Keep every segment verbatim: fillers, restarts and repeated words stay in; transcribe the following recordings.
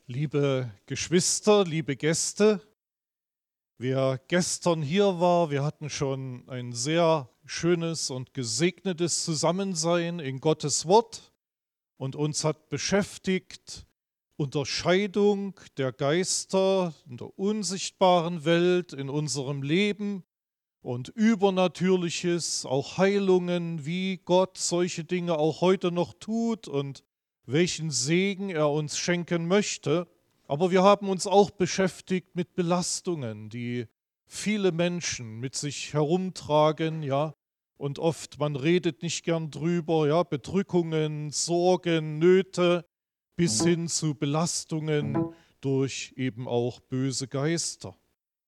Liebe Geschwister, liebe Gäste, wer gestern hier war, wir hatten schon ein sehr schönes und gesegnetes Zusammensein in Gottes Wort und uns hat beschäftigt Unterscheidung der Geister in der unsichtbaren Welt, in unserem Leben und Übernatürliches, auch Heilungen, wie Gott solche Dinge auch heute noch tut und welchen Segen er uns schenken möchte. Aber wir haben uns auch beschäftigt mit Belastungen, die viele Menschen mit sich herumtragen, ja, und oft, man redet nicht gern drüber, ja, Bedrückungen, Sorgen, Nöte, bis hin zu Belastungen durch eben auch böse Geister.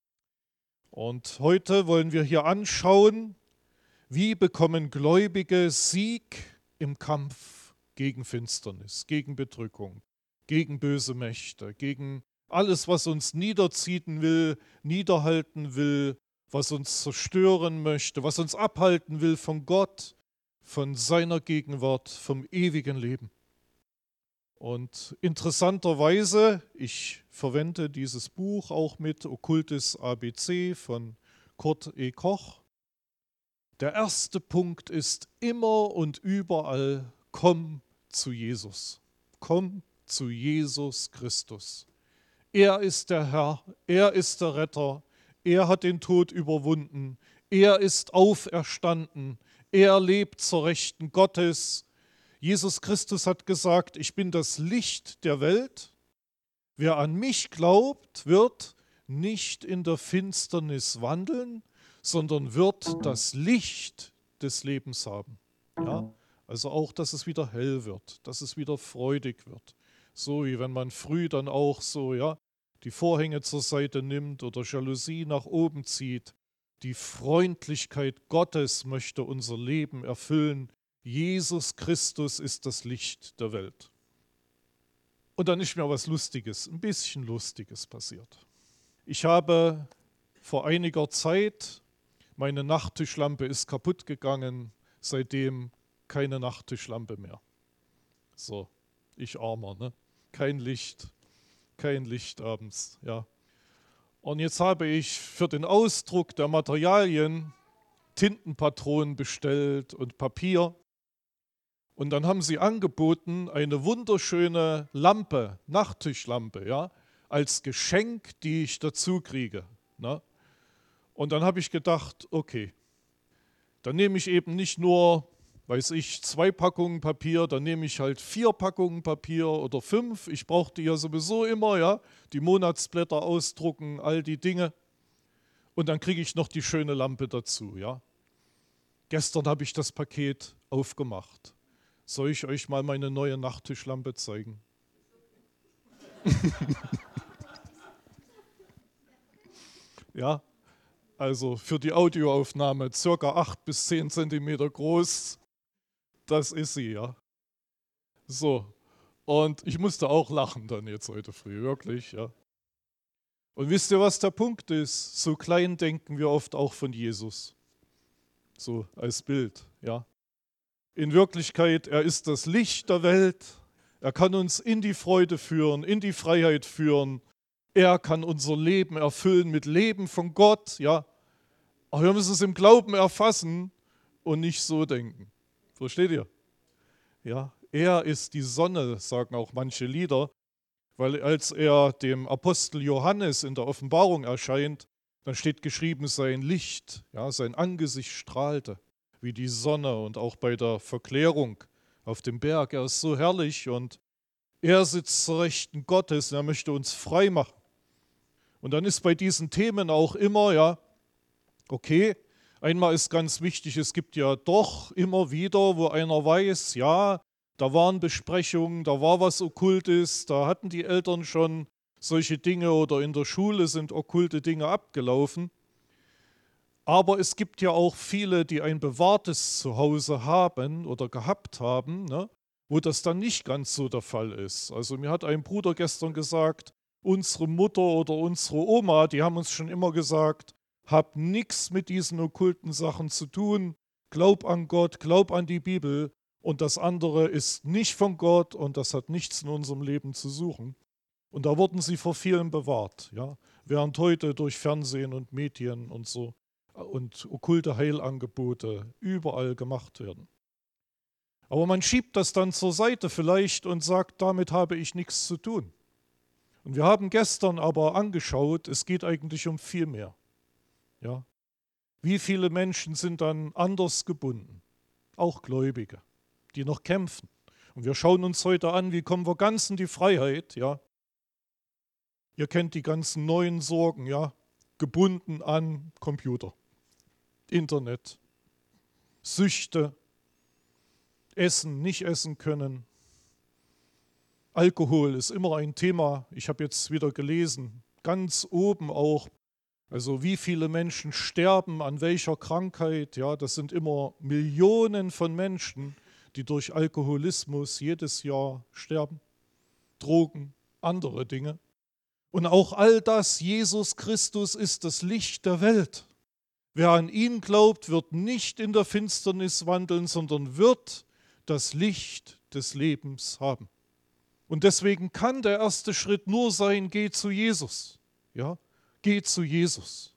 Und heute wollen wir hier anschauen, wie bekommen Gläubige Sieg im Kampf gegen Finsternis, gegen Bedrückung, gegen böse Mächte, gegen alles, was uns niederziehen will, niederhalten will, was uns zerstören möchte, was uns abhalten will von Gott, von seiner Gegenwart, vom ewigen Leben. Und interessanterweise, ich verwende dieses Buch auch mit Okkultes A B C von Kurt E. Koch. Der erste Punkt ist immer und überall: Komm zu Jesus. Komm zu Jesus Christus. Er ist der Herr, er ist der Retter, er hat den Tod überwunden, er ist auferstanden, er lebt zur Rechten Gottes. Jesus Christus hat gesagt, ich bin das Licht der Welt. Wer an mich glaubt, wird nicht in der Finsternis wandeln, sondern wird das Licht des Lebens haben. Ja? Also auch, dass es wieder hell wird, dass es wieder freudig wird. So wie wenn man früh dann auch so, ja, die Vorhänge zur Seite nimmt oder Jalousie nach oben zieht. Die Freundlichkeit Gottes möchte unser Leben erfüllen. Jesus Christus ist das Licht der Welt. Und dann ist mir was Lustiges, ein bisschen Lustiges passiert. Ich habe vor einiger Zeit, meine Nachttischlampe ist kaputt gegangen, seitdem keine Nachttischlampe mehr. So, ich Armer, ne? Kein Licht, kein Licht abends, ja. Und jetzt habe ich für den Ausdruck der Materialien Tintenpatronen bestellt und Papier. Und dann haben sie angeboten, eine wunderschöne Lampe, Nachttischlampe, ja, als Geschenk, die ich dazu kriege. Ne? Und dann habe ich gedacht, okay, dann nehme ich eben nicht nur, weiß ich, zwei Packungen Papier, dann nehme ich halt vier Packungen Papier oder fünf. Ich brauche die ja sowieso immer, ja, die Monatsblätter ausdrucken, all die Dinge. Und dann kriege ich noch die schöne Lampe dazu, ja. Gestern habe ich das Paket aufgemacht. Soll ich euch mal meine neue Nachttischlampe zeigen? Ja, also für die Audioaufnahme circa acht bis zehn Zentimeter groß. Das ist sie, ja. So, und ich musste auch lachen dann jetzt heute früh, wirklich, ja. Und wisst ihr, was der Punkt ist? So klein denken wir oft auch von Jesus. So als Bild, ja. In Wirklichkeit, er ist das Licht der Welt. Er kann uns in die Freude führen, in die Freiheit führen. Er kann unser Leben erfüllen mit Leben von Gott, ja. Aber wir müssen es im Glauben erfassen und nicht so denken. Versteht ihr? Ja, er ist die Sonne, sagen auch manche Lieder, weil als er dem Apostel Johannes in der Offenbarung erscheint, dann steht geschrieben, sein Licht, ja, sein Angesicht strahlte wie die Sonne, und auch bei der Verklärung auf dem Berg. Er ist so herrlich und er sitzt zur Rechten Gottes und er möchte uns frei machen. Und dann ist bei diesen Themen auch immer, ja, okay, einmal ist ganz wichtig, es gibt ja doch immer wieder, wo einer weiß, ja, da waren Besprechungen, da war was Okkultes, da hatten die Eltern schon solche Dinge oder in der Schule sind okkulte Dinge abgelaufen. Aber es gibt ja auch viele, die ein bewahrtes Zuhause haben oder gehabt haben, ne, wo das dann nicht ganz so der Fall ist. Also mir hat ein Bruder gestern gesagt, unsere Mutter oder unsere Oma, die haben uns schon immer gesagt, hab nichts mit diesen okkulten Sachen zu tun, glaub an Gott, glaub an die Bibel, und das andere ist nicht von Gott und das hat nichts in unserem Leben zu suchen. Und da wurden sie vor vielen bewahrt, ja, während heute durch Fernsehen und Medien und so und okkulte Heilangebote überall gemacht werden. Aber man schiebt das dann zur Seite vielleicht und sagt, damit habe ich nichts zu tun. Und wir haben gestern aber angeschaut, es geht eigentlich um viel mehr. Ja? Wie viele Menschen sind dann anders gebunden? Auch Gläubige, die noch kämpfen. Und wir schauen uns heute an, wie kommen wir ganz in die Freiheit, ja? Ihr kennt die ganzen neuen Sorgen, ja? Gebunden an Computer, Internet, Süchte, Essen, nicht essen können. Alkohol ist immer ein Thema. Ich habe jetzt wieder gelesen, ganz oben auch, also wie viele Menschen sterben an welcher Krankheit. Ja, das sind immer Millionen von Menschen, die durch Alkoholismus jedes Jahr sterben. Drogen, andere Dinge. Und auch all das, Jesus Christus ist das Licht der Welt. Wer an ihn glaubt, wird nicht in der Finsternis wandeln, sondern wird das Licht des Lebens haben. Und deswegen kann der erste Schritt nur sein, geh zu Jesus. Ja, geh zu Jesus.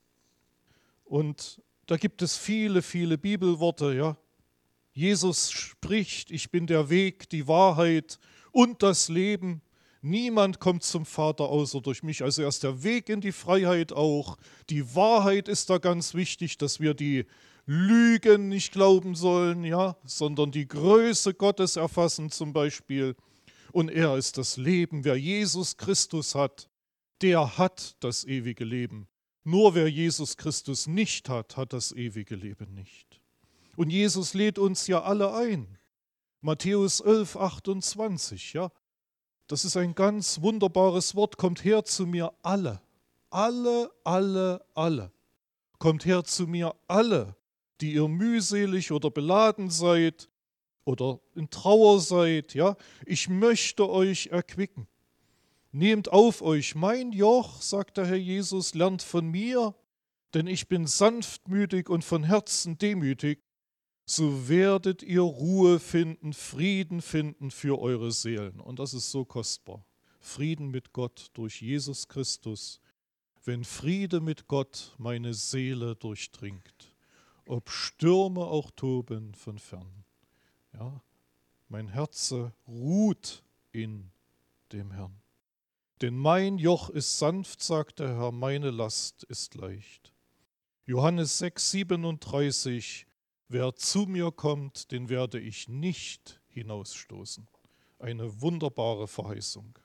Und da gibt es viele, viele Bibelworte. Ja. Jesus spricht, ich bin der Weg, die Wahrheit und das Leben. Niemand kommt zum Vater außer durch mich. Also er ist der Weg in die Freiheit auch. Die Wahrheit ist da ganz wichtig, dass wir die Lügen nicht glauben sollen, ja, sondern die Größe Gottes erfassen zum Beispiel. Und er ist das Leben. Wer Jesus Christus hat, der hat das ewige Leben. Nur wer Jesus Christus nicht hat, hat das ewige Leben nicht. Und Jesus lädt uns ja alle ein. Matthäus elf, achtundzwanzig, ja. Das ist ein ganz wunderbares Wort. Kommt her zu mir alle. Alle, alle, alle. Kommt her zu mir alle, die ihr mühselig oder beladen seid oder in Trauer seid. Ja? Ich möchte euch erquicken. Nehmt auf euch mein Joch, sagt der Herr Jesus, lernt von mir, denn ich bin sanftmütig und von Herzen demütig. So werdet ihr Ruhe finden, Frieden finden für eure Seelen. Und das ist so kostbar. Frieden mit Gott durch Jesus Christus. Wenn Friede mit Gott meine Seele durchdringt, ob Stürme auch toben von fern. Ja, mein Herze ruht in dem Herrn. Denn mein Joch ist sanft, sagt der Herr, meine Last ist leicht. Johannes sechs, siebenunddreißig. Wer zu mir kommt, den werde ich nicht hinausstoßen. Eine wunderbare Verheißung.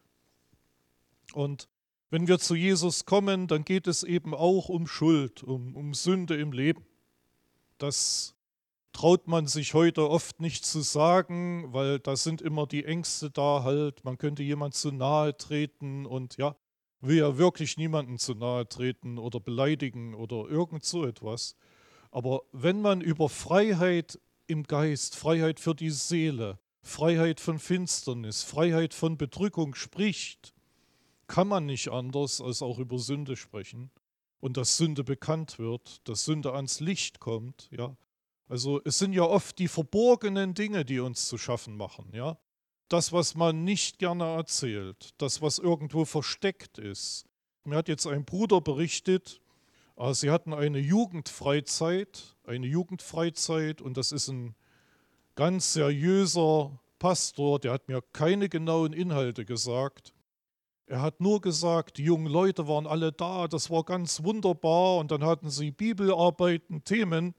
Und wenn wir zu Jesus kommen, dann geht es eben auch um Schuld, um, um Sünde im Leben. Das traut man sich heute oft nicht zu sagen, weil da sind immer die Ängste da halt, man könnte jemand zu nahe treten und ja, will ja wirklich niemanden zu nahe treten oder beleidigen oder irgend so etwas. Aber wenn man über Freiheit im Geist, Freiheit für die Seele, Freiheit von Finsternis, Freiheit von Bedrückung spricht, kann man nicht anders als auch über Sünde sprechen und dass Sünde bekannt wird, dass Sünde ans Licht kommt. Ja. Also es sind ja oft die verborgenen Dinge, die uns zu schaffen machen. Ja. Das, was man nicht gerne erzählt, das, was irgendwo versteckt ist. Mir hat jetzt ein Bruder berichtet, sie hatten eine Jugendfreizeit, eine Jugendfreizeit und das ist ein ganz seriöser Pastor, der hat mir keine genauen Inhalte gesagt. Er hat nur gesagt, die jungen Leute waren alle da, das war ganz wunderbar und dann hatten sie Bibelarbeiten, Themen.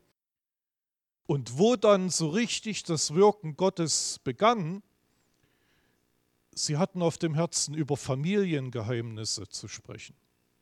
Und wo dann so richtig das Wirken Gottes begann, sie hatten auf dem Herzen, über Familiengeheimnisse zu sprechen.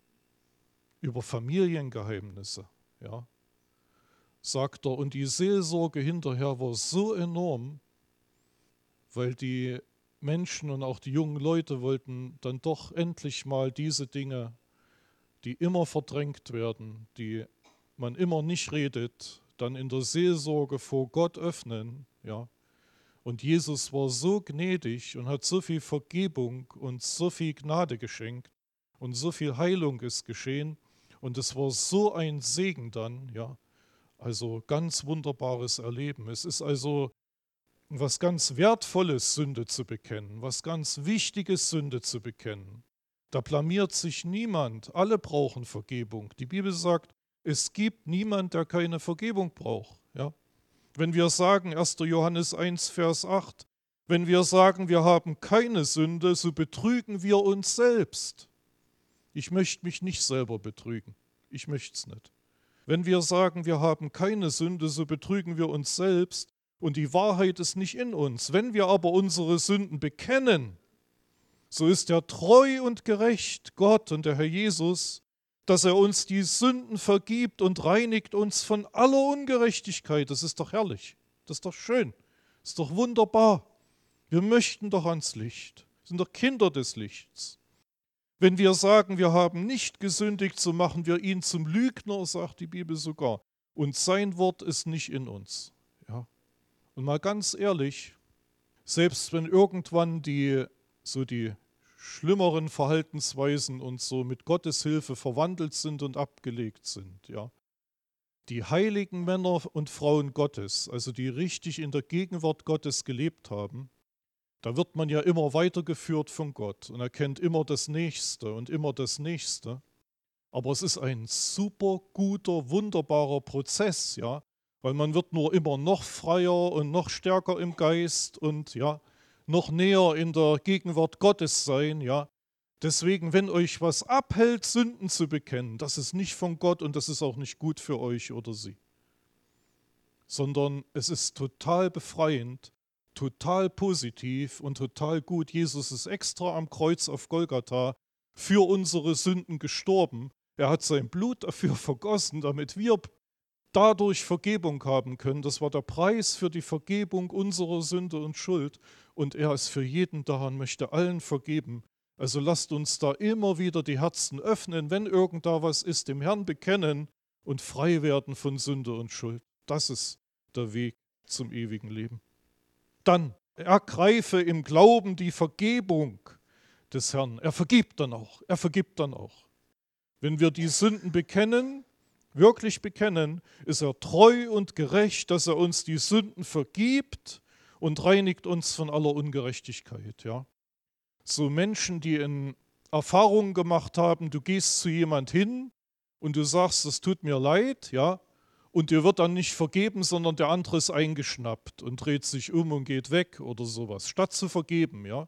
Über Familiengeheimnisse, ja, sagt er. Und die Seelsorge hinterher war so enorm, weil die Menschen und auch die jungen Leute wollten dann doch endlich mal diese Dinge, die immer verdrängt werden, die man immer nicht redet, dann in der Seelsorge vor Gott öffnen, ja. Und Jesus war so gnädig und hat so viel Vergebung und so viel Gnade geschenkt und so viel Heilung ist geschehen. Und es war so ein Segen dann, ja, also ganz wunderbares Erleben. Es ist also was ganz Wertvolles, Sünde zu bekennen, was ganz Wichtiges, Sünde zu bekennen. Da blamiert sich niemand. Alle brauchen Vergebung. Die Bibel sagt, es gibt niemand, der keine Vergebung braucht. Ja? Wenn wir sagen, erster Johannes eins, Vers acht, wenn wir sagen, wir haben keine Sünde, so betrügen wir uns selbst. Ich möchte mich nicht selber betrügen. Ich möchte es nicht. Wenn wir sagen, wir haben keine Sünde, so betrügen wir uns selbst und die Wahrheit ist nicht in uns. Wenn wir aber unsere Sünden bekennen, so ist er treu und gerecht, Gott und der Herr Jesus, dass er uns die Sünden vergibt und reinigt uns von aller Ungerechtigkeit. Das ist doch herrlich, das ist doch schön, das ist doch wunderbar. Wir möchten doch ans Licht, wir sind doch Kinder des Lichts. Wenn wir sagen, wir haben nicht gesündigt, so machen wir ihn zum Lügner, sagt die Bibel sogar. Und sein Wort ist nicht in uns. Ja. Und mal ganz ehrlich, selbst wenn irgendwann die, so die schlimmeren Verhaltensweisen und so mit Gottes Hilfe verwandelt sind und abgelegt sind, ja, die heiligen Männer und Frauen Gottes, also die richtig in der Gegenwart Gottes gelebt haben, da wird man ja immer weitergeführt von Gott und erkennt immer das Nächste und immer das Nächste. Aber es ist ein super guter, wunderbarer Prozess, ja, weil man wird nur immer noch freier und noch stärker im Geist und ja, noch näher in der Gegenwart Gottes sein, ja. Deswegen, wenn euch was abhält, Sünden zu bekennen, das ist nicht von Gott und das ist auch nicht gut für euch oder sie, sondern es ist total befreiend, total positiv und total gut. Jesus ist extra am Kreuz auf Golgatha für unsere Sünden gestorben. Er hat sein Blut dafür vergossen, damit wir dadurch Vergebung haben können. Das war der Preis für die Vergebung unserer Sünde und Schuld. Und er ist für jeden da und möchte allen vergeben. Also lasst uns da immer wieder die Herzen öffnen, wenn irgend da was ist, dem Herrn bekennen und frei werden von Sünde und Schuld. Das ist der Weg zum ewigen Leben. Dann ergreife im Glauben die Vergebung des Herrn. Er vergibt dann auch. Er vergibt dann auch. Wenn wir die Sünden bekennen, wirklich bekennen, ist er treu und gerecht, dass er uns die Sünden vergibt und reinigt uns von aller Ungerechtigkeit. Ja? So Menschen, die in Erfahrungen gemacht haben, du gehst zu jemand hin und du sagst, es tut mir leid, ja, und dir wird dann nicht vergeben, sondern der andere ist eingeschnappt und dreht sich um und geht weg oder sowas, statt zu vergeben, ja.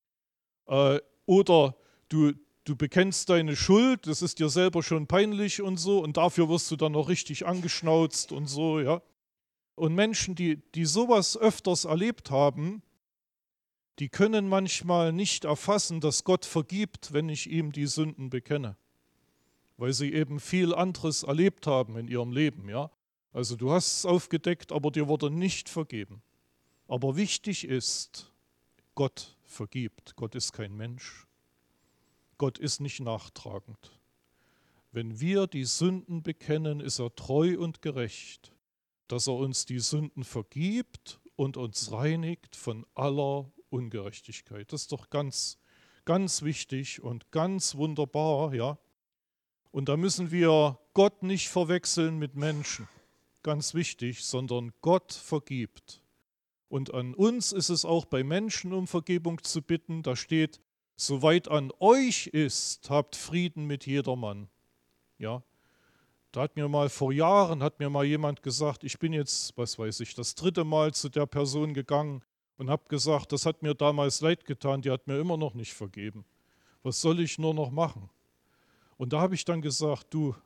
Äh, oder du, du bekennst deine Schuld, das ist dir selber schon peinlich und so, und dafür wirst du dann noch richtig angeschnauzt und so, ja. Und Menschen, die, die sowas öfters erlebt haben, die können manchmal nicht erfassen, dass Gott vergibt, wenn ich ihm die Sünden bekenne. Weil sie eben viel anderes erlebt haben in ihrem Leben, ja. Also du hast es aufgedeckt, aber dir wurde nicht vergeben. Aber wichtig ist, Gott vergibt. Gott ist kein Mensch. Gott ist nicht nachtragend. Wenn wir die Sünden bekennen, ist er treu und gerecht, dass er uns die Sünden vergibt und uns reinigt von aller Ungerechtigkeit. Das ist doch ganz, ganz wichtig und ganz wunderbar, ja. Und da müssen wir Gott nicht verwechseln mit Menschen, ganz wichtig, sondern Gott vergibt. Und an uns ist es auch bei Menschen um Vergebung zu bitten. Da steht, soweit an euch ist, habt Frieden mit jedermann. Ja, da hat mir mal vor Jahren, hat mir mal jemand gesagt, ich bin jetzt, was weiß ich, das dritte Mal zu der Person gegangen und habe gesagt, das hat mir damals leid getan, die hat mir immer noch nicht vergeben. Was soll ich nur noch machen? Und da habe ich dann gesagt, du,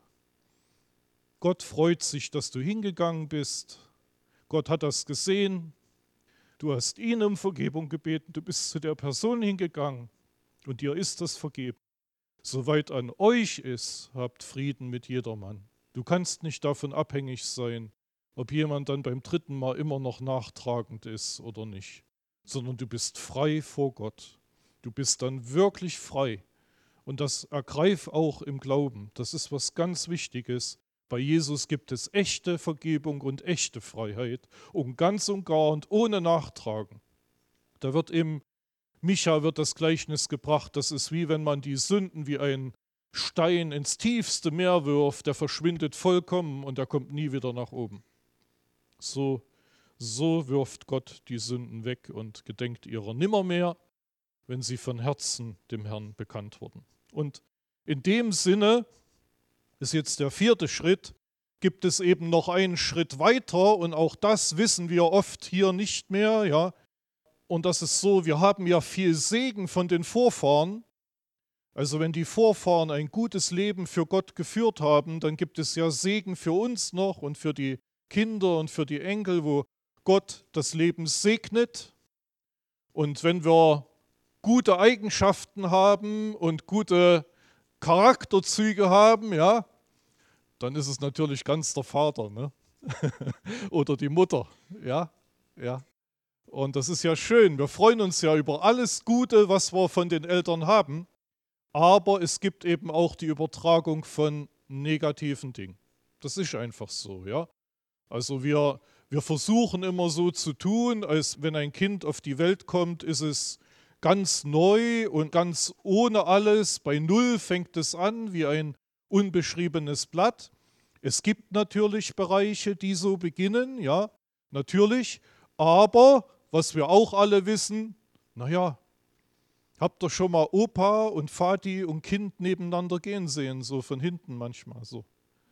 Gott freut sich, dass du hingegangen bist. Gott hat das gesehen. Du hast ihn um Vergebung gebeten. Du bist zu der Person hingegangen und dir ist das vergeben. Soweit an euch ist, habt Frieden mit jedermann. Du kannst nicht davon abhängig sein, ob jemand dann beim dritten Mal immer noch nachtragend ist oder nicht, sondern du bist frei vor Gott. Du bist dann wirklich frei. Und das ergreif auch im Glauben. Das ist was ganz Wichtiges. Bei Jesus gibt es echte Vergebung und echte Freiheit. Und ganz und gar und ohne Nachtragen. Da wird im Micha wird das Gleichnis gebracht, das ist wie wenn man die Sünden wie ein Stein ins tiefste Meer wirft, der verschwindet vollkommen und der kommt nie wieder nach oben. So, So wirft Gott die Sünden weg und gedenkt ihrer nimmermehr, wenn sie von Herzen dem Herrn bekannt wurden. Und in dem Sinne ist jetzt der vierte Schritt, gibt es eben noch einen Schritt weiter und auch das wissen wir oft hier nicht mehr, ja. Und das ist so, wir haben ja viel Segen von den Vorfahren. Also wenn die Vorfahren ein gutes Leben für Gott geführt haben, dann gibt es ja Segen für uns noch und für die Kinder und für die Enkel, wo Gott das Leben segnet. Und wenn wir gute Eigenschaften haben und gute Charakterzüge haben, ja, dann ist es natürlich ganz der Vater, ne? Oder die Mutter, ja, ja. Und das ist ja schön. Wir freuen uns ja über alles Gute, was wir von den Eltern haben. Aber es gibt eben auch die Übertragung von negativen Dingen. Das ist einfach so, ja. Also wir, wir versuchen immer so zu tun, als wenn ein Kind auf die Welt kommt, ist es ganz neu und ganz ohne alles. Bei Null fängt es an, wie ein unbeschriebenes Blatt. Es gibt natürlich Bereiche, die so beginnen, ja, natürlich. Aber, was wir auch alle wissen, naja, habt ihr schon mal Opa und Vati und Kind nebeneinander gehen sehen, so von hinten manchmal, so.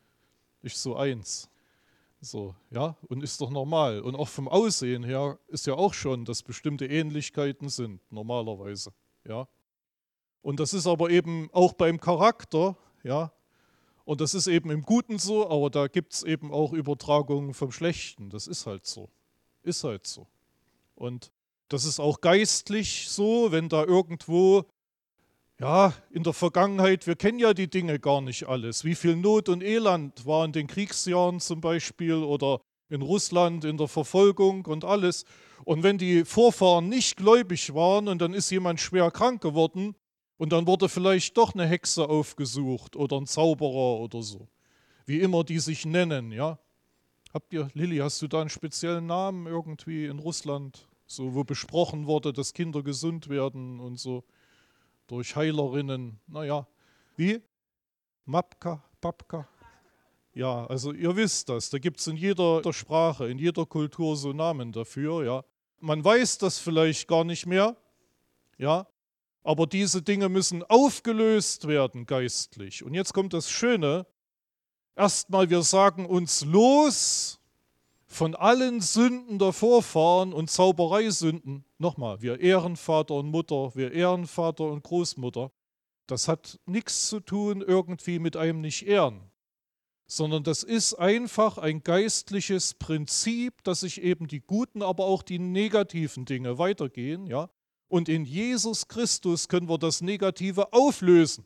Ist so eins. So, ja, und ist doch normal. Und auch vom Aussehen her ist ja auch schon, dass bestimmte Ähnlichkeiten sind, normalerweise, ja. Und das ist aber eben auch beim Charakter, ja. Und das ist eben im Guten so, aber da gibt es eben auch Übertragungen vom Schlechten. Das ist halt so. Ist halt so. Und das ist auch geistlich so, wenn da irgendwo, ja, in der Vergangenheit, wir kennen ja die Dinge gar nicht alles. Wie viel Not und Elend war in den Kriegsjahren zum Beispiel oder in Russland in der Verfolgung und alles. Und wenn die Vorfahren nicht gläubig waren und dann ist jemand schwer krank geworden und dann wurde vielleicht doch eine Hexe aufgesucht oder ein Zauberer oder so. Wie immer die sich nennen, ja. Habt ihr, Lilly, hast du da einen speziellen Namen irgendwie in Russland, so wo besprochen wurde, dass Kinder gesund werden und so durch Heilerinnen? Naja, wie? Mapka, Papka? Ja, also ihr wisst das, da gibt es in jeder Sprache, in jeder Kultur so Namen dafür, ja. Man weiß das vielleicht gar nicht mehr, ja, aber diese Dinge müssen aufgelöst werden geistlich. Und jetzt kommt das Schöne, erstmal wir sagen uns los von allen Sünden der Vorfahren und Zaubereisünden. Nochmal, wir ehren Vater und Mutter, wir ehren Vater und Großmutter. Das hat nichts zu tun irgendwie mit einem Nicht-Ehren, sondern das ist einfach ein geistliches Prinzip, dass sich eben die guten, aber auch die negativen Dinge weitergehen, ja. Und in Jesus Christus können wir das Negative auflösen.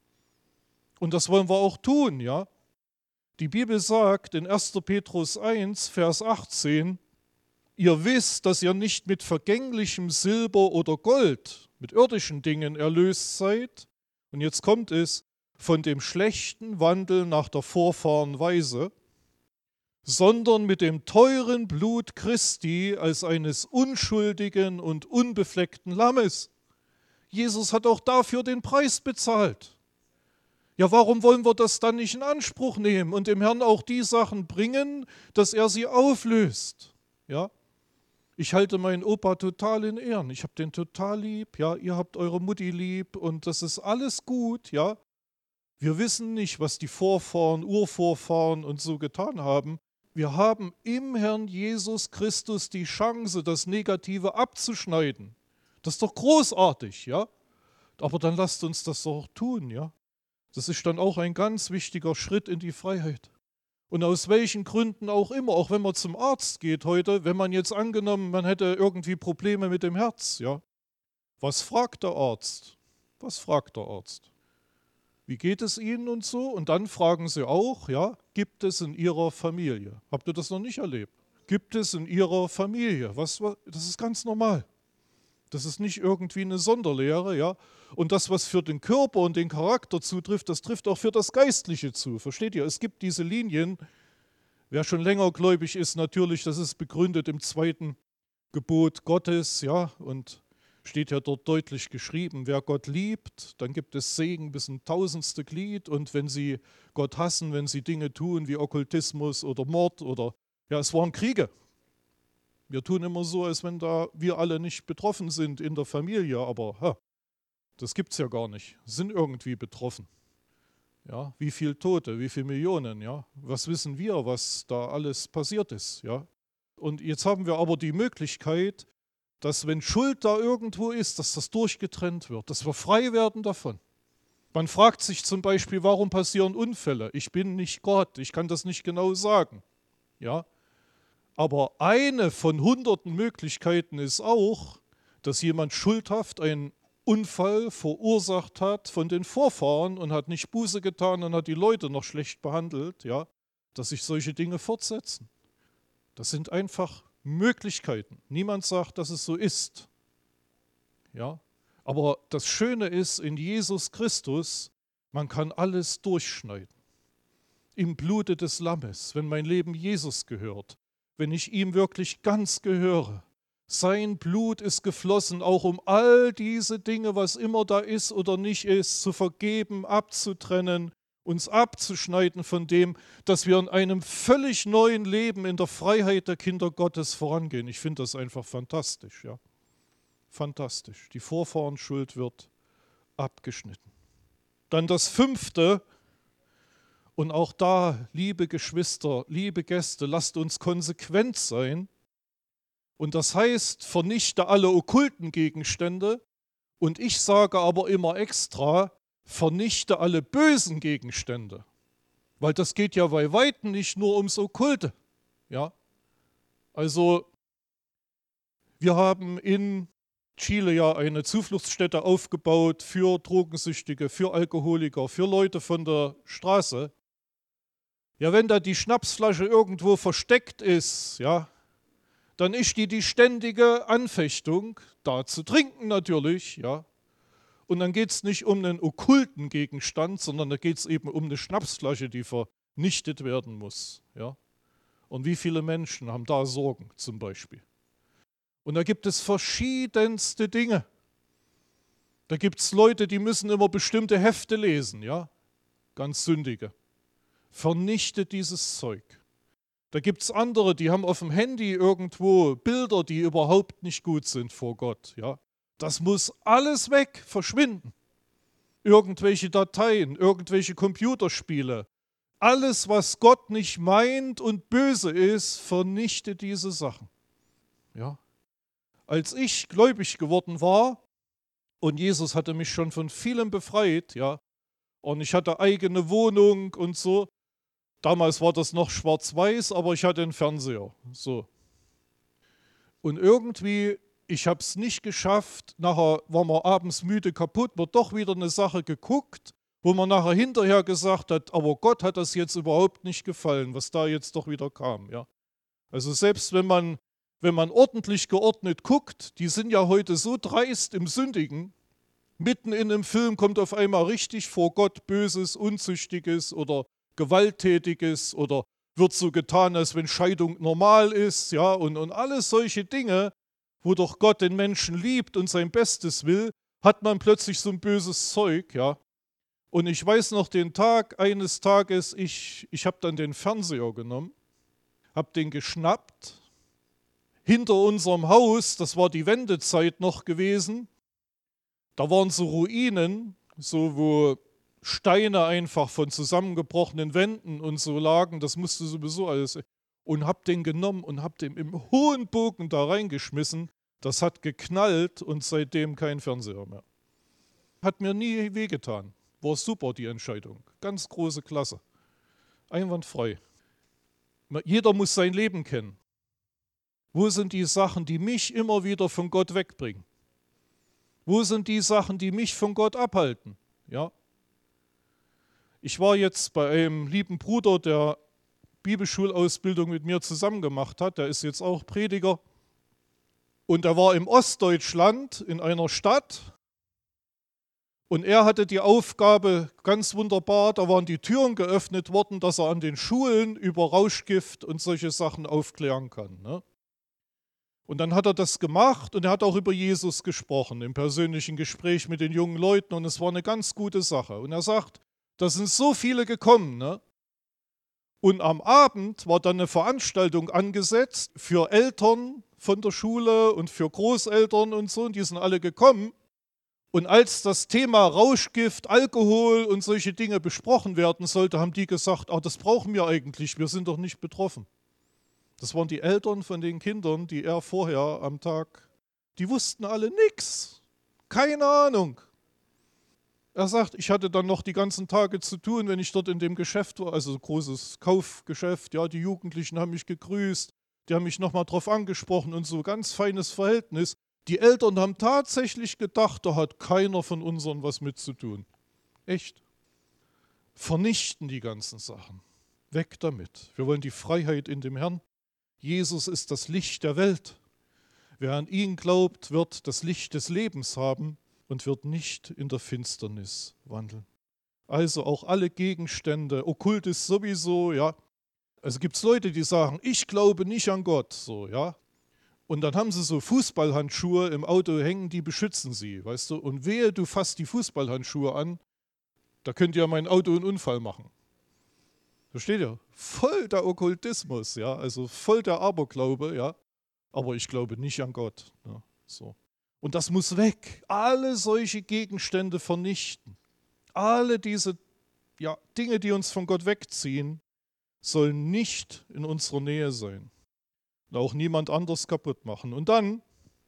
Und das wollen wir auch tun, ja. Die Bibel sagt in erster Petrus eins, Vers achtzehn, ihr wisst, dass ihr nicht mit vergänglichem Silber oder Gold, mit irdischen Dingen erlöst seid. Und jetzt kommt es, von dem schlechten Wandel nach der Vorfahrenweise, sondern mit dem teuren Blut Christi als eines unschuldigen und unbefleckten Lammes. Jesus hat auch dafür den Preis bezahlt. Ja, warum wollen wir das dann nicht in Anspruch nehmen und dem Herrn auch die Sachen bringen, dass er sie auflöst? Ja, ich halte meinen Opa total in Ehren. Ich habe den total lieb. Ja, ihr habt eure Mutti lieb und das ist alles gut. Ja, wir wissen nicht, was die Vorfahren, Urvorfahren und so getan haben. Wir haben im Herrn Jesus Christus die Chance, das Negative abzuschneiden. Das ist doch großartig, ja? Aber dann lasst uns das doch tun, ja? Das ist dann auch ein ganz wichtiger Schritt in die Freiheit. Und aus welchen Gründen auch immer, auch wenn man zum Arzt geht heute, wenn man jetzt angenommen, man hätte irgendwie Probleme mit dem Herz, ja? Was fragt der Arzt? Was fragt der Arzt? Wie geht es Ihnen und so? Und dann fragen sie auch, ja, gibt es in Ihrer Familie? Habt ihr das noch nicht erlebt? Gibt es in Ihrer Familie? Was, das ist ganz normal. Das ist nicht irgendwie eine Sonderlehre, ja. Und das, was für den Körper und den Charakter zutrifft, das trifft auch für das Geistliche zu. Versteht ihr? Es gibt diese Linien. Wer schon länger gläubig ist, natürlich, das ist begründet im zweiten Gebot Gottes, ja, und steht ja dort deutlich geschrieben, wer Gott liebt, dann gibt es Segen bis ein tausendste Glied und wenn sie Gott hassen, wenn sie Dinge tun wie Okkultismus oder Mord oder, ja, es waren Kriege. Wir tun immer so, als wenn da wir alle nicht betroffen sind in der Familie, aber ha, das gibt es ja gar nicht. Sind irgendwie betroffen. Ja, wie viele Tote, wie viele Millionen, ja? Was wissen wir, was da alles passiert ist, ja? Und jetzt haben wir aber die Möglichkeit, dass wenn Schuld da irgendwo ist, dass das durchgetrennt wird, dass wir frei werden davon. Man fragt sich zum Beispiel, warum passieren Unfälle? Ich bin nicht Gott, ich kann das nicht genau sagen, ja? Aber eine von hunderten Möglichkeiten ist auch, dass jemand schuldhaft einen Unfall verursacht hat von den Vorfahren und hat nicht Buße getan und hat die Leute noch schlecht behandelt, ja, dass sich solche Dinge fortsetzen. Das sind einfach Möglichkeiten. Niemand sagt, dass es so ist. Ja? Aber das Schöne ist, in Jesus Christus, man kann alles durchschneiden. Im Blute des Lammes, wenn mein Leben Jesus gehört, wenn ich ihm wirklich ganz gehöre. Sein Blut ist geflossen, auch um all diese Dinge, was immer da ist oder nicht ist, zu vergeben, abzutrennen, uns abzuschneiden von dem, dass wir in einem völlig neuen Leben in der Freiheit der Kinder Gottes vorangehen. Ich finde das einfach fantastisch, ja. Fantastisch. Die Vorfahrenschuld wird abgeschnitten. Dann das Fünfte, und auch da, liebe Geschwister, liebe Gäste, lasst uns konsequent sein. Und das heißt, vernichte alle okkulten Gegenstände. Und ich sage aber immer extra, vernichte alle bösen Gegenstände. Weil das geht ja bei Weitem nicht nur ums Okkulte. Ja? Also, wir haben in Chile ja eine Zufluchtsstätte aufgebaut für Drogensüchtige, für Alkoholiker, für Leute von der Straße. Ja, wenn da die Schnapsflasche irgendwo versteckt ist, ja, dann ist die die ständige Anfechtung, da zu trinken natürlich, ja. Und dann geht es nicht um einen okkulten Gegenstand, sondern da geht es eben um eine Schnapsflasche, die vernichtet werden muss, ja. Und wie viele Menschen haben da Sorgen zum Beispiel? Und da gibt es verschiedenste Dinge. Da gibt es Leute, die müssen immer bestimmte Hefte lesen, ja, ganz sündige. Vernichtet dieses Zeug. Da gibt es andere, die haben auf dem Handy irgendwo Bilder, die überhaupt nicht gut sind vor Gott. Ja? Das muss alles weg, verschwinden. Irgendwelche Dateien, irgendwelche Computerspiele. Alles, was Gott nicht meint und böse ist, vernichtet diese Sachen. Ja? Als ich gläubig geworden war, und Jesus hatte mich schon von vielem befreit, ja, und ich hatte eigene Wohnung und so. Damals war das noch schwarz-weiß, aber ich hatte einen Fernseher. So. Und irgendwie, ich habe es nicht geschafft, nachher war man abends müde, kaputt, wird doch wieder eine Sache geguckt, wo man nachher hinterher gesagt hat, aber Gott hat das jetzt überhaupt nicht gefallen, was da jetzt doch wieder kam. Ja. Also selbst wenn man, wenn man ordentlich geordnet guckt, die sind ja heute so dreist im Sündigen, mitten in einem Film kommt auf einmal richtig vor Gott Böses, Unzüchtiges oder Gewalttätiges oder wird so getan, als wenn Scheidung normal ist, ja, und, und alles solche Dinge, wo doch Gott den Menschen liebt und sein Bestes will, hat man plötzlich so ein böses Zeug, ja. Und ich weiß noch den Tag, eines Tages, ich, ich habe dann den Fernseher genommen, habe den geschnappt, hinter unserem Haus, das war die Wendezeit noch gewesen, da waren so Ruinen, so wo Steine einfach von zusammengebrochenen Wänden und so lagen, das musste sowieso alles. Und hab den genommen und hab den im hohen Bogen da reingeschmissen. Das hat geknallt und seitdem kein Fernseher mehr. Hat mir nie wehgetan. War super, die Entscheidung. Ganz große Klasse. Einwandfrei. Jeder muss sein Leben kennen. Wo sind die Sachen, die mich immer wieder von Gott wegbringen? Wo sind die Sachen, die mich von Gott abhalten? Ja. Ich war jetzt bei einem lieben Bruder, der Bibelschulausbildung mit mir zusammen gemacht hat. Der ist jetzt auch Prediger. Und er war im Ostdeutschland in einer Stadt. Und er hatte die Aufgabe, ganz wunderbar, da waren die Türen geöffnet worden, dass er an den Schulen über Rauschgift und solche Sachen aufklären kann. Ne? Und dann hat er das gemacht und er hat auch über Jesus gesprochen, im persönlichen Gespräch mit den jungen Leuten. Und es war eine ganz gute Sache. Und er sagt, da sind so viele gekommen. Ne? Und am Abend war dann eine Veranstaltung angesetzt für Eltern von der Schule und für Großeltern und so, und die sind alle gekommen. Und als das Thema Rauschgift, Alkohol und solche Dinge besprochen werden sollte, haben die gesagt, ah, das brauchen wir eigentlich, wir sind doch nicht betroffen. Das waren die Eltern von den Kindern, die er vorher am Tag, die wussten alle nichts, keine Ahnung. Er sagt, ich hatte dann noch die ganzen Tage zu tun, wenn ich dort in dem Geschäft war, also ein großes Kaufgeschäft, ja, die Jugendlichen haben mich gegrüßt, die haben mich nochmal drauf angesprochen und so, ganz feines Verhältnis. Die Eltern haben tatsächlich gedacht, da hat keiner von unseren was mit zu tun. Echt. Vernichten die ganzen Sachen. Weg damit. Wir wollen die Freiheit in dem Herrn. Jesus ist das Licht der Welt. Wer an ihn glaubt, wird das Licht des Lebens haben und wird nicht in der Finsternis wandeln. Also auch alle Gegenstände, okkult ist sowieso, ja. Also gibt es Leute, die sagen, ich glaube nicht an Gott, so, ja. Und dann haben sie so Fußballhandschuhe im Auto hängen, die beschützen sie, weißt du. Und wehe, du fasst die Fußballhandschuhe an, da könnt ihr mein Auto einen Unfall machen. Versteht ihr? Voll der Okkultismus, ja, also voll der Aberglaube, ja. Aber ich glaube nicht an Gott. Ja, so. Und das muss weg. Alle solche Gegenstände vernichten. Alle diese ja, Dinge, die uns von Gott wegziehen, sollen nicht in unserer Nähe sein. Und auch niemand anders kaputt machen. Und dann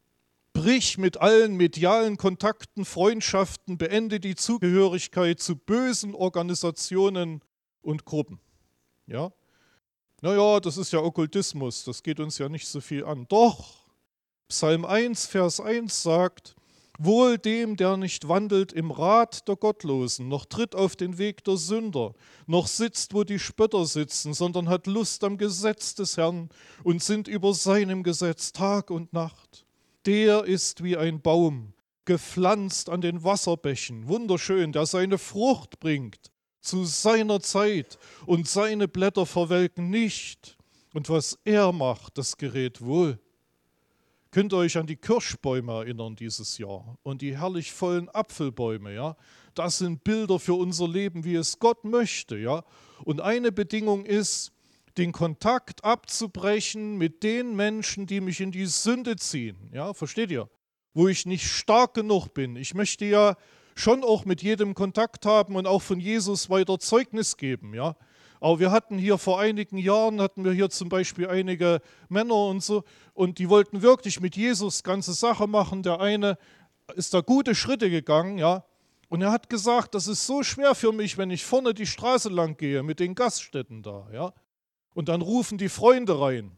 brich mit allen medialen Kontakten, Freundschaften, beende die Zugehörigkeit zu bösen Organisationen und Gruppen. Ja? Naja, das ist ja Okkultismus, das geht uns ja nicht so viel an. Doch, Psalm eins, Vers eins sagt, wohl dem, der nicht wandelt im Rat der Gottlosen, noch tritt auf den Weg der Sünder, noch sitzt, wo die Spötter sitzen, sondern hat Lust am Gesetz des Herrn und sind über seinem Gesetz Tag und Nacht. Der ist wie ein Baum, gepflanzt an den Wasserbächen, wunderschön, der seine Frucht bringt zu seiner Zeit und seine Blätter verwelken nicht. Und was er macht, das gerät wohl. Könnt ihr euch an die Kirschbäume erinnern dieses Jahr und die herrlich vollen Apfelbäume, ja? Das sind Bilder für unser Leben, wie es Gott möchte, ja? Und eine Bedingung ist, den Kontakt abzubrechen mit den Menschen, die mich in die Sünde ziehen, ja? Versteht ihr? Wo ich nicht stark genug bin. Ich möchte ja schon auch mit jedem Kontakt haben und auch von Jesus weiter Zeugnis geben, ja? Aber wir hatten hier vor einigen Jahren, hatten wir hier zum Beispiel einige Männer und so, und die wollten wirklich mit Jesus ganze Sache machen. Der eine ist da gute Schritte gegangen, ja, und er hat gesagt, das ist so schwer für mich, wenn ich vorne die Straße lang gehe mit den Gaststätten da, ja, und dann rufen die Freunde rein.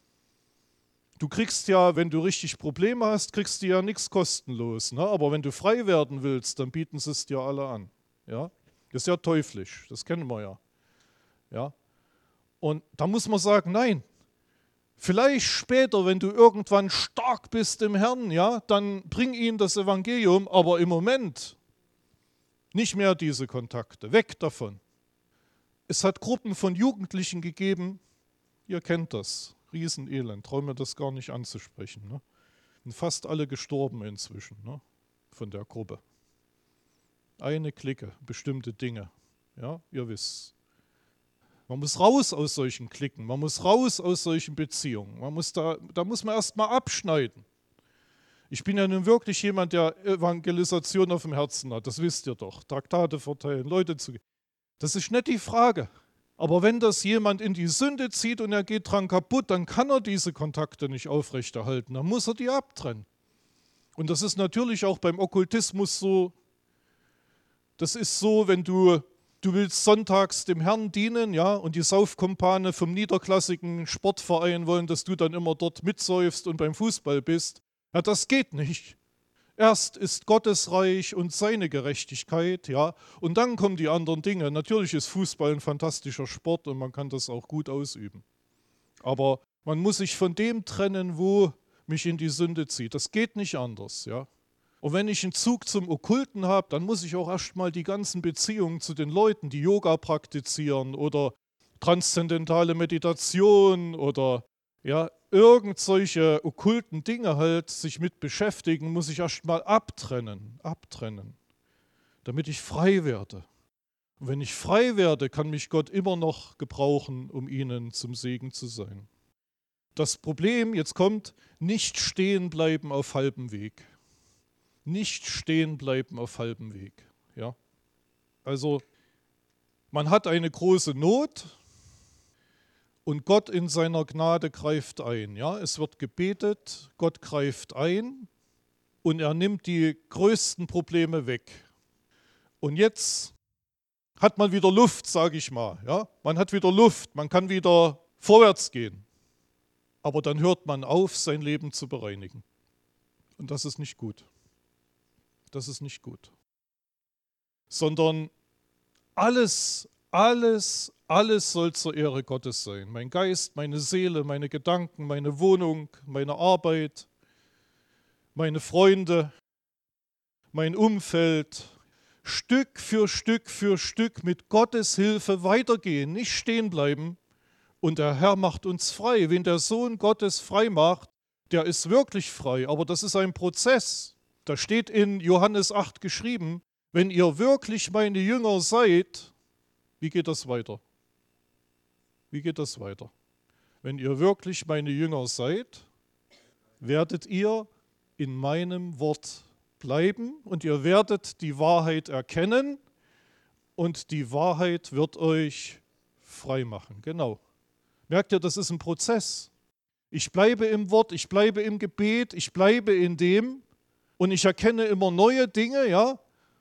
Du kriegst ja, wenn du richtig Probleme hast, kriegst du ja nichts kostenlos, ne? Aber wenn du frei werden willst, dann bieten sie es dir alle an, ja. Das ist ja teuflisch, das kennen wir ja. Ja? Und da muss man sagen, nein, vielleicht später, wenn du irgendwann stark bist im Herrn, ja, dann bring ihnen das Evangelium, aber im Moment nicht mehr diese Kontakte, weg davon. Es hat Gruppen von Jugendlichen gegeben, ihr kennt das, Riesenelend, traue mir das gar nicht anzusprechen. Ne? Und fast alle gestorben inzwischen, ne? Von der Gruppe. Eine Clique, bestimmte Dinge, ja, ihr wisst. Man muss raus aus solchen Klicken, man muss raus aus solchen Beziehungen. Man muss da, da muss man erst mal abschneiden. Ich bin ja nun wirklich jemand, der Evangelisation auf dem Herzen hat, das wisst ihr doch. Traktate verteilen, Leute zu. Das ist nicht die Frage. Aber wenn das jemand in die Sünde zieht und er geht dran kaputt, dann kann er diese Kontakte nicht aufrechterhalten. Dann muss er die abtrennen. Und das ist natürlich auch beim Okkultismus so. Das ist so, wenn du Du willst sonntags dem Herrn dienen, ja, und die Saufkumpane vom niederklassigen Sportverein wollen, dass du dann immer dort mitsäufst und beim Fußball bist. Ja, das geht nicht. Erst ist Gottes Reich und seine Gerechtigkeit, ja, und dann kommen die anderen Dinge. Natürlich ist Fußball ein fantastischer Sport und man kann das auch gut ausüben. Aber man muss sich von dem trennen, wo mich in die Sünde zieht. Das geht nicht anders, ja. Und wenn ich einen Zug zum Okkulten habe, dann muss ich auch erstmal die ganzen Beziehungen zu den Leuten, die Yoga praktizieren oder transzendentale Meditation oder ja, irgend solche okkulten Dinge halt sich mit beschäftigen, muss ich erstmal abtrennen, abtrennen, damit ich frei werde. Und wenn ich frei werde, kann mich Gott immer noch gebrauchen, um ihnen zum Segen zu sein. Das Problem, jetzt kommt, nicht stehen bleiben auf halbem Weg. Nicht stehen bleiben auf halbem Weg. Ja? Also man hat eine große Not und Gott in seiner Gnade greift ein. Ja? Es wird gebetet, Gott greift ein und er nimmt die größten Probleme weg. Und jetzt hat man wieder Luft, sage ich mal. Ja? Man hat wieder Luft, man kann wieder vorwärts gehen. Aber dann hört man auf, sein Leben zu bereinigen. Und das ist nicht gut. Das ist nicht gut. Sondern alles, alles, alles soll zur Ehre Gottes sein. Mein Geist, meine Seele, meine Gedanken, meine Wohnung, meine Arbeit, meine Freunde, mein Umfeld. Stück für Stück für Stück mit Gottes Hilfe weitergehen, nicht stehen bleiben. Und der Herr macht uns frei. Wen der Sohn Gottes frei macht, der ist wirklich frei. Aber das ist ein Prozess. Da steht in Johannes acht geschrieben, wenn ihr wirklich meine Jünger seid, wie geht das weiter? Wie geht das weiter? Wenn ihr wirklich meine Jünger seid, werdet ihr in meinem Wort bleiben und ihr werdet die Wahrheit erkennen und die Wahrheit wird euch frei machen. Genau. Merkt ihr, das ist ein Prozess. Ich bleibe im Wort, ich bleibe im Gebet, ich bleibe in dem und ich erkenne immer neue Dinge, ja.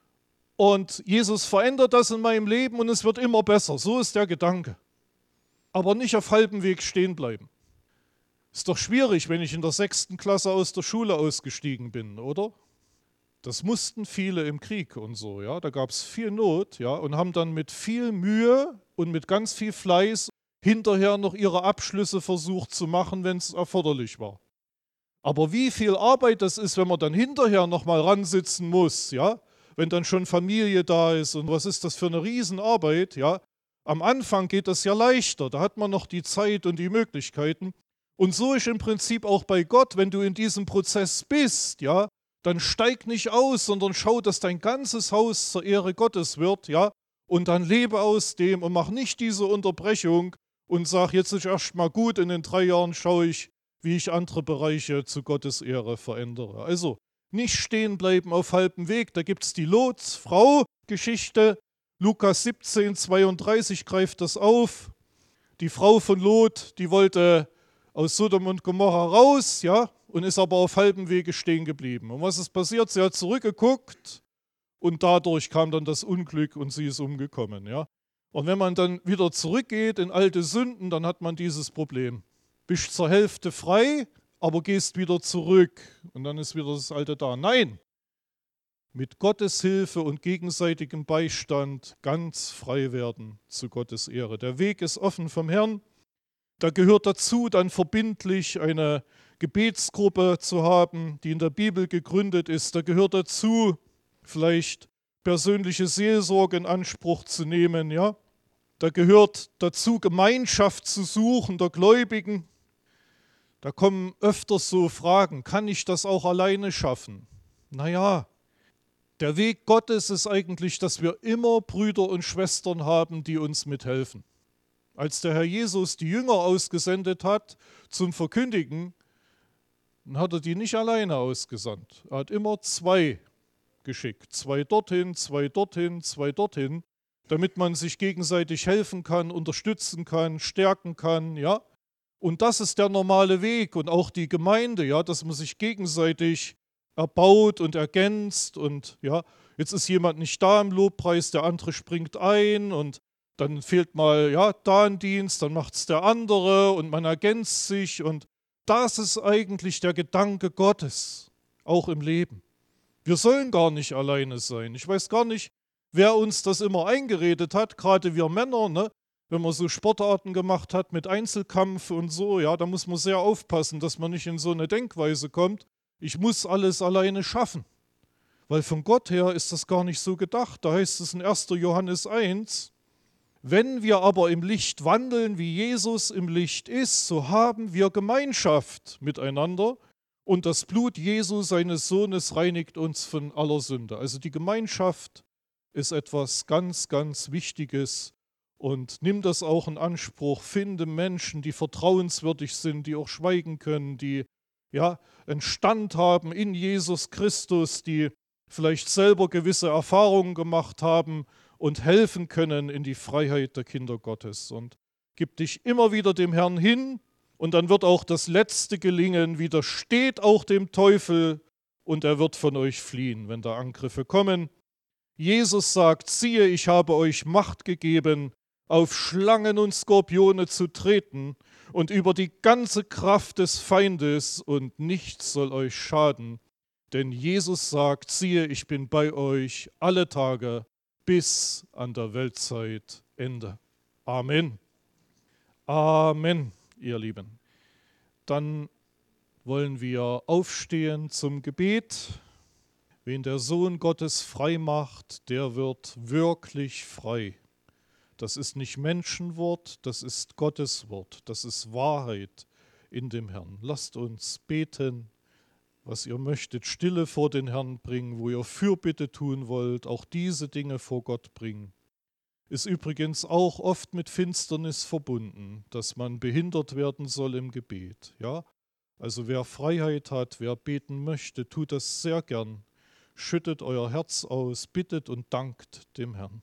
Und Jesus verändert das in meinem Leben und es wird immer besser. So ist der Gedanke. Aber nicht auf halbem Weg stehen bleiben. Ist doch schwierig, wenn ich in der sechsten Klasse aus der Schule ausgestiegen bin, oder? Das mussten viele im Krieg und so, ja. Da gab es viel Not, ja, und haben dann mit viel Mühe und mit ganz viel Fleiß hinterher noch ihre Abschlüsse versucht zu machen, wenn es erforderlich war. Aber wie viel Arbeit das ist, wenn man dann hinterher noch mal ransitzen muss, ja, wenn dann schon Familie da ist und was ist das für eine Riesenarbeit, ja. Am Anfang geht das ja leichter, da hat man noch die Zeit und die Möglichkeiten. Und so ist im Prinzip auch bei Gott, wenn du in diesem Prozess bist, ja, dann steig nicht aus, sondern schau, dass dein ganzes Haus zur Ehre Gottes wird, ja, und dann lebe aus dem und mach nicht diese Unterbrechung und sag, jetzt ist erst mal gut, in den drei Jahren schaue ich, wie ich andere Bereiche zu Gottes Ehre verändere. Also nicht stehen bleiben auf halbem Weg. Da gibt es die Lots-Frau-Geschichte. Lukas siebzehn, zweiunddreißig greift das auf. Die Frau von Lot, die wollte aus Sodom und Gomorra raus, ja, und ist aber auf halbem Wege stehen geblieben. Und was ist passiert? Sie hat zurückgeguckt und dadurch kam dann das Unglück und sie ist umgekommen, ja. Und wenn man dann wieder zurückgeht in alte Sünden, dann hat man dieses Problem. Bist zur Hälfte frei, aber gehst wieder zurück und dann ist wieder das Alte da. Nein, mit Gottes Hilfe und gegenseitigem Beistand ganz frei werden zu Gottes Ehre. Der Weg ist offen vom Herrn. Da gehört dazu, dann verbindlich eine Gebetsgruppe zu haben, die in der Bibel gegründet ist. Da gehört dazu, vielleicht persönliche Seelsorge in Anspruch zu nehmen, ja. Da gehört dazu, Gemeinschaft zu suchen der Gläubigen. Da kommen öfters so Fragen, kann ich das auch alleine schaffen? Naja, der Weg Gottes ist eigentlich, dass wir immer Brüder und Schwestern haben, die uns mithelfen. Als der Herr Jesus die Jünger ausgesendet hat zum Verkündigen, dann hat er die nicht alleine ausgesandt. Er hat immer zwei geschickt. Zwei dorthin, zwei dorthin, zwei dorthin, damit man sich gegenseitig helfen kann, unterstützen kann, stärken kann, ja. Und das ist der normale Weg und auch die Gemeinde, ja, dass man sich gegenseitig erbaut und ergänzt und ja, jetzt ist jemand nicht da im Lobpreis, der andere springt ein und dann fehlt mal, ja, da ein Dienst, dann macht es der andere und man ergänzt sich und das ist eigentlich der Gedanke Gottes, auch im Leben. Wir sollen gar nicht alleine sein. Ich weiß gar nicht, wer uns das immer eingeredet hat, gerade wir Männer, ne? Wenn man so Sportarten gemacht hat mit Einzelkampf und so, ja, da muss man sehr aufpassen, dass man nicht in so eine Denkweise kommt, ich muss alles alleine schaffen. Weil von Gott her ist das gar nicht so gedacht. Da heißt es in erster Johannes eins, wenn wir aber im Licht wandeln, wie Jesus im Licht ist, so haben wir Gemeinschaft miteinander und das Blut Jesu, seines Sohnes, reinigt uns von aller Sünde. Also die Gemeinschaft ist etwas ganz, ganz Wichtiges Und nimm das auch in Anspruch. Finde Menschen, die vertrauenswürdig sind, die auch schweigen können, die ja einen Stand haben in Jesus Christus, die vielleicht selber gewisse Erfahrungen gemacht haben und helfen können in die Freiheit der Kinder Gottes. Und gib dich immer wieder dem Herrn hin und dann wird auch das Letzte gelingen. Widersteht auch dem Teufel und er wird von euch fliehen, wenn da Angriffe kommen. Jesus sagt, siehe, ich habe euch Macht gegeben, auf Schlangen und Skorpione zu treten und über die ganze Kraft des Feindes und nichts soll euch schaden. Denn Jesus sagt, siehe, ich bin bei euch alle Tage bis an der Weltzeit Ende. Amen. Amen, ihr Lieben. Dann wollen wir aufstehen zum Gebet. Wen der Sohn Gottes frei macht, der wird wirklich frei. Das ist nicht Menschenwort, das ist Gottes Wort, das ist Wahrheit in dem Herrn. Lasst uns beten, was ihr möchtet, Stille vor den Herrn bringen, wo ihr Fürbitte tun wollt, auch diese Dinge vor Gott bringen. Ist übrigens auch oft mit Finsternis verbunden, dass man behindert werden soll im Gebet. Ja? Also wer Freiheit hat, wer beten möchte, tut das sehr gern. Schüttet euer Herz aus, bittet und dankt dem Herrn.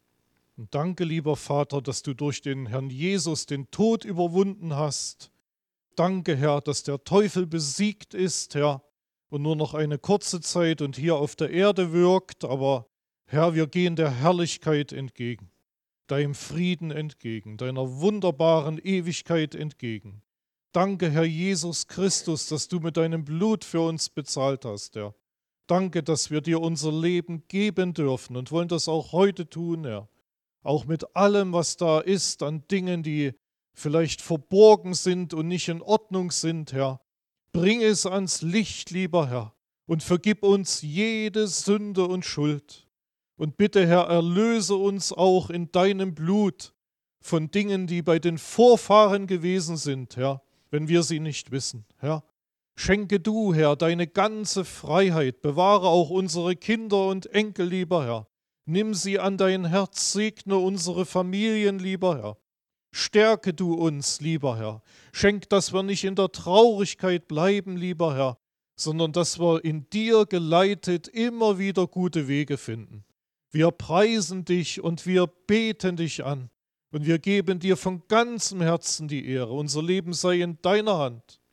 Und danke, lieber Vater, dass du durch den Herrn Jesus den Tod überwunden hast. Danke, Herr, dass der Teufel besiegt ist, Herr, und nur noch eine kurze Zeit und hier auf der Erde wirkt. Aber, Herr, wir gehen der Herrlichkeit entgegen, deinem Frieden entgegen, deiner wunderbaren Ewigkeit entgegen. Danke, Herr Jesus Christus, dass du mit deinem Blut für uns bezahlt hast, Herr. Danke, dass wir dir unser Leben geben dürfen und wollen das auch heute tun, Herr. Auch mit allem, was da ist, an Dingen, die vielleicht verborgen sind und nicht in Ordnung sind, Herr. Bring es ans Licht, lieber Herr, und vergib uns jede Sünde und Schuld. Und bitte, Herr, erlöse uns auch in deinem Blut von Dingen, die bei den Vorfahren gewesen sind, Herr, wenn wir sie nicht wissen, Herr. Schenke du, Herr, deine ganze Freiheit, bewahre auch unsere Kinder und Enkel, lieber Herr. Nimm sie an dein Herz, segne unsere Familien, lieber Herr. Stärke du uns, lieber Herr. Schenk, dass wir nicht in der Traurigkeit bleiben, lieber Herr, sondern dass wir in dir geleitet immer wieder gute Wege finden. Wir preisen dich und wir beten dich an und wir geben dir von ganzem Herzen die Ehre. Unser Leben sei in deiner Hand.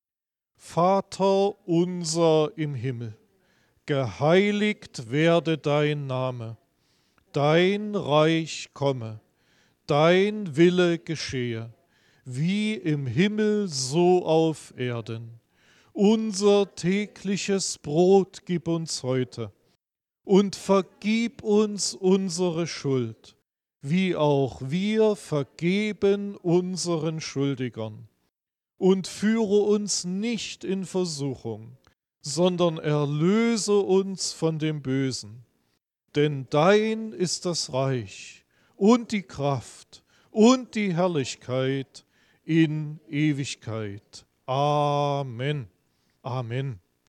Vater unser im Himmel, geheiligt werde dein Name. Dein Reich komme, dein Wille geschehe, wie im Himmel so auf Erden. Unser tägliches Brot gib uns heute und vergib uns unsere Schuld, wie auch wir vergeben unseren Schuldigern. Und führe uns nicht in Versuchung, sondern erlöse uns von dem Bösen. Denn dein ist das Reich und die Kraft und die Herrlichkeit in Ewigkeit. Amen. Amen.